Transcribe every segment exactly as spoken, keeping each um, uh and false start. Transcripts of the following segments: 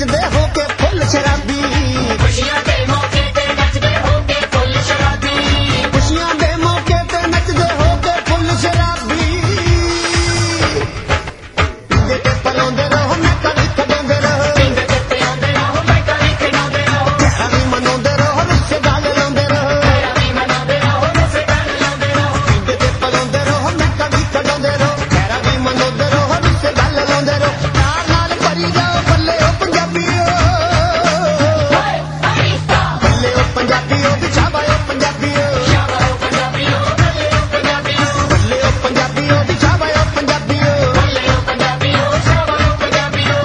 नचदे हो के फुल शराबी खुशियां दे मौके ते नचदे हो के फुल शराबी खुशियां दे मौके ते नचदे हो के फुल शराबी पींदे ते पलाउंदे रहो मैं कभी खड़ाउंदे रहो पींदे ते पलाउंदे रहो मैं कभी खड़ाउंदे रहो तेरा भी मनाउंदे रहो रिश्ते गल लाउंदे रहो तेरा भी मनाउंदे रहो रिश्ते गल लाउंदे रहो पींदे ते पलाउंदे रहो मैं कभी खड़ाउंदे रहो तेरा भी मनाउंदे रहो रिश्ते गल लाउंदे रहो नाल नाल भरी जाओ बल्ले ओ पंजाबीओ बल्ले ओ पंजाबीओ बिछावा ओ पंजाबीओ बल्ले ओ पंजाबीओ बल्ले ओ पंजाबीओ बिछावा ओ पंजाबीओ बल्ले ओ पंजाबीओ बिछावा ओ पंजाबीओ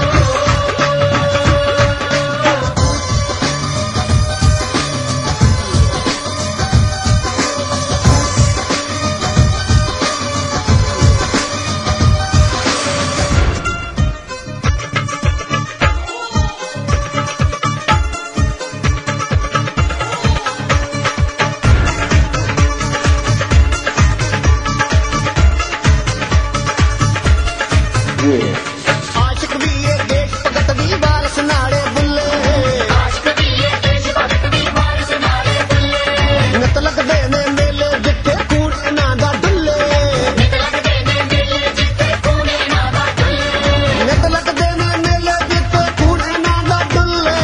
आशिक भी ये देश भगत भी बाल सुनाड़े बुल्ले आशिक भी ये देश भगत भी बाल सुनाड़े बुल्ले नत लगदे ने मेले जिथे खून इन्हां दा डुल्ले नत लगदे ने मेले जिथे खून इन्हां दा डुल्ले नत लगदे ने मेले जिथे खून इन्हां दा डुल्ले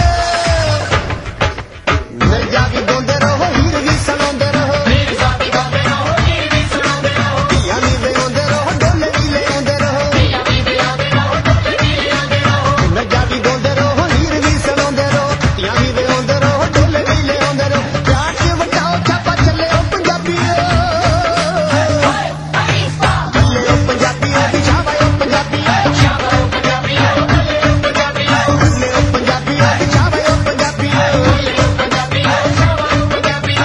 मिर्जा भी गाउंदे रहो हीर भी सुणाउंदे रहो मिर्जा भी गाउंदे रहो हीर भी सुणाउंदे रहो धीआं भी वजाउंदे रहो डोले भी लिआउंदे रहो धीआं भी वजाउंदे रहो डोले भी लिआउंदे रहो मिर्जा भी गाउंदे रहो हीर भी सुणाउंदे रहो धीआं भी वजाउंदे रहो डोले भी लिआउंदे रहो प्यार च वटाओ छापा चले ओ पंजाबीओ बल्ले ओ पंजाबीओ बिछावा ओ पंजाबीओ बिछावा ओ पंजाबीओ बल्ले ओ पंजाबीओ बल्ले ओ पंजाबीओ बिछावा ओ पंजाबीओ बल्ले ओ पंजाबीओ बिछावा ओ पंजाबीओ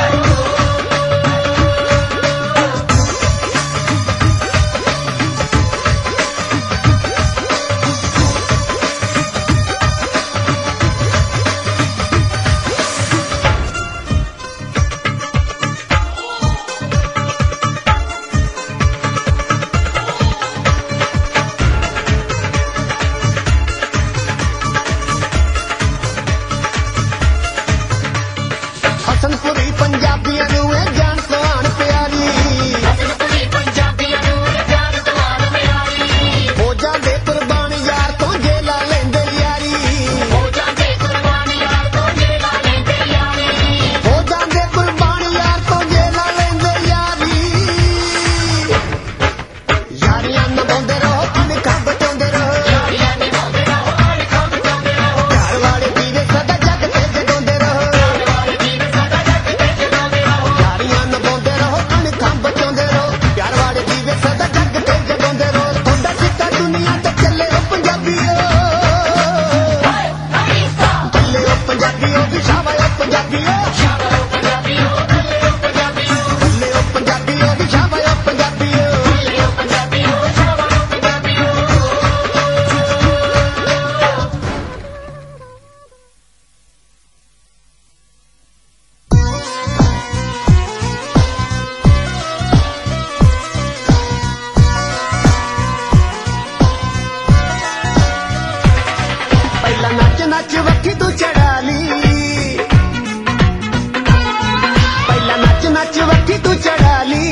हसनपुरी पंजाबियां नूं ए जान सवान प्यारी हसनपुरी पंजाबियां नूं ए जान सवान प्यारी हो जांदे कुर्बान यार तो जेला लैंदे यारी हो जांदे कुर्बान यार तो जेला लैंदे यारी हो जांदे कुर्बान यार तो जेला लैंदे यारी यारियां निभाउंदे रहो अणखां बचाउंदे रहो यारियां निभाउंदे रहो अणखां बचाउंदे रहो प्यार वाले दीवे सदा जग ते जगाउंदे रहो प्यार वाले दीवे सदा जग ते जगाउंदे रहो यारियां निभाउंदे रहो अणखां बचाउंदे रहो प्यार वाले दीवे सदा जग ते जगाउंदे रहो तुहाडा सिक्का दुनिया ते चले ओ पंजाबीओ बल्ले ओ पंजाबीओ बिछावा ओ पंजाबीओ बिछावा ओ पंजाबीओ बल्ले ओ पंजाबीओ बल्ले ओ पंजाबीओ बिछावा ओ पंजाबीओ बल्ले ओ पंजाबीओ बिछावा ओ पंजाबीओ ਪਹਿਲਾਂ ਨੱਚ ਨੱਚ ਵੱਖੀ ਤੂੰ ਚੜਾ ਲਈ ਪਹਿਲਾਂ ਨੱਚ ਨੱਚ ਵੱਖੀ ਤੂੰ ਚੜਾ ਲਈ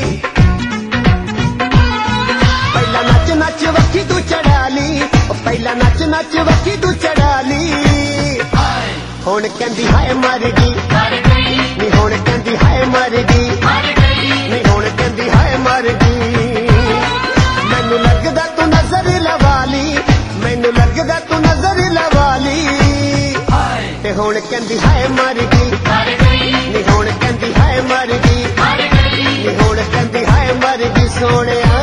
ਪਹਿਲਾਂ ਨੱਚ ਨੱਚ ਵੱਖੀ ਤੂੰ ਚੜਾ ਲਈ ਉਹ ਪਹਿਲਾਂ ਨੱਚ ਨੱਚ ਵੱਖੀ ਤੂੰ ਚੜਾ ਲਈ ਹੁਣ ਕਹਿੰਦੀ ਹਾਏ ਮਰ ਗਈ ਨੀ ਹੁਣ ਕਹਿੰਦੀ ਹਾਏ ਮਰ ਗਈ ਨੀ ਹੁਣ ਕਹਿੰਦੀ ਹਾਏ ਮਰ ਗਈ ਮੈਨੂੰ ਲੱਗਦਾ ਤੂੰ ਨਜ਼ਰ ਲਵਾ ਲਈ ਮੈਨੂੰ ਲੱਗਦਾ ਤੂੰ ਨਜ਼ਰ ਲਵਾ ਲਈ ਤੇ ਹੁਣ ਕਹਿੰਦੀ ਹਾਏ ਮਰ ਗਈ ਨੀ ਹੁਣ ਕਹਿੰਦੀ ਹਾਏ ਮਰ ਗਈ ਨੀ ਹੁਣ ਕਹਿੰਦੀ ਹਾਏ ਮਰ ਗਈ ਸੋਹਣਿਆ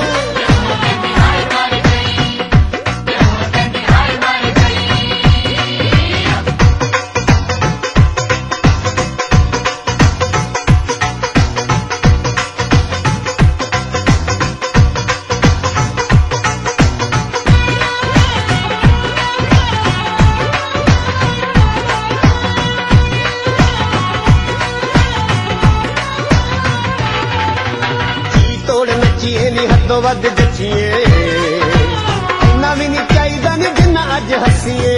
ਨੱਚੀਏ ਨੀ ਹੱਦੋਂ ਵੱਧ ਜੱਚੀਏ ਇੰਨਾ ਵੀ ਨਹੀਂ ਚਾਹੀਦਾ ਨੀ ਜਿੰਨਾ अज हसीए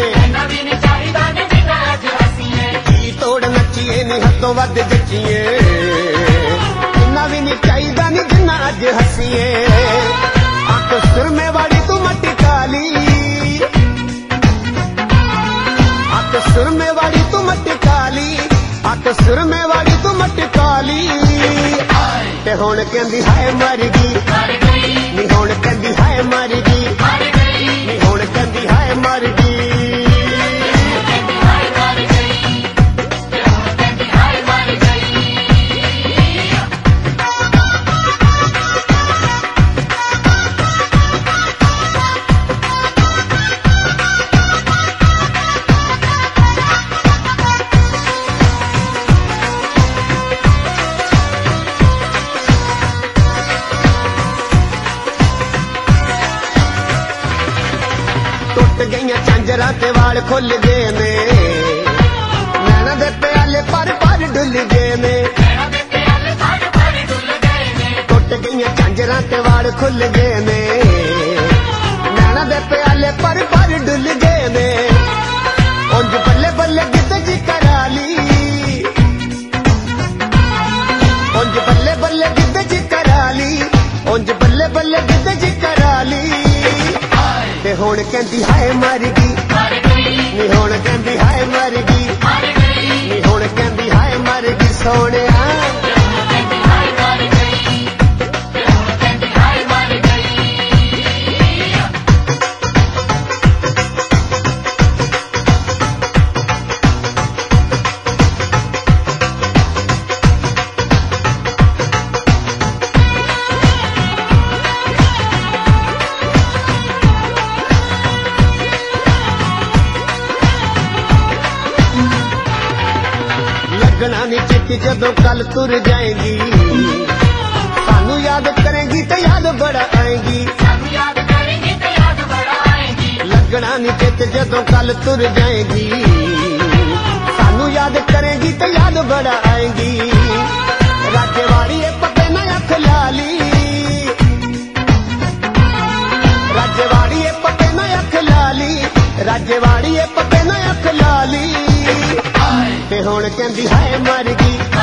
जी तोड़ नचीए नी हदों वध जचीए इन्ना भी नहीं चाहिदा नी जिन्ना अज हसीए अख सुरमे वाली तू मटी काली अख सुरमे वाली तू मटी काली अख सुरमे वाली तू मटी काली ते हुण कहंदी हाय मर गई नी हुण कहंदी हाय मर गई नी हुण कहंदी हाय मर गई टुट गई झांजरा ते वाल खुल गए ने नैना दे प्याले पर पर डुल गए ने टुट गई झांजरा ते वाल खुल गए ने नैना दे प्याले पर पर डुल गए ने उंज बल्ले बल्ले गिद्ध जी करा ली उंज बल्ले बल्ले गिद्ध जी करा ली उंज बल्ले बल्ले गिद्ध जी करा ली ते हुण कहंदी हाय मर गई नी हुण कहंदी हाय मर गई नी हुण कहंदी हाय मर गई सोहणिया लगना नी चिट्ठी जदों कल तुर जाएगी सानू याद करेंगी तो याद बड़ा आएगी लगना नी चिट्ठी जदों कल तुर जाएगी सानू याद करेंगी तो याद बड़ा आएगी राजेवाड़ी पते ना अख लाली राजेवाड़ी पते ना अख लाली राजेवाड़ी पते ना अख लाली ते हुण कहंदी हाय मर गई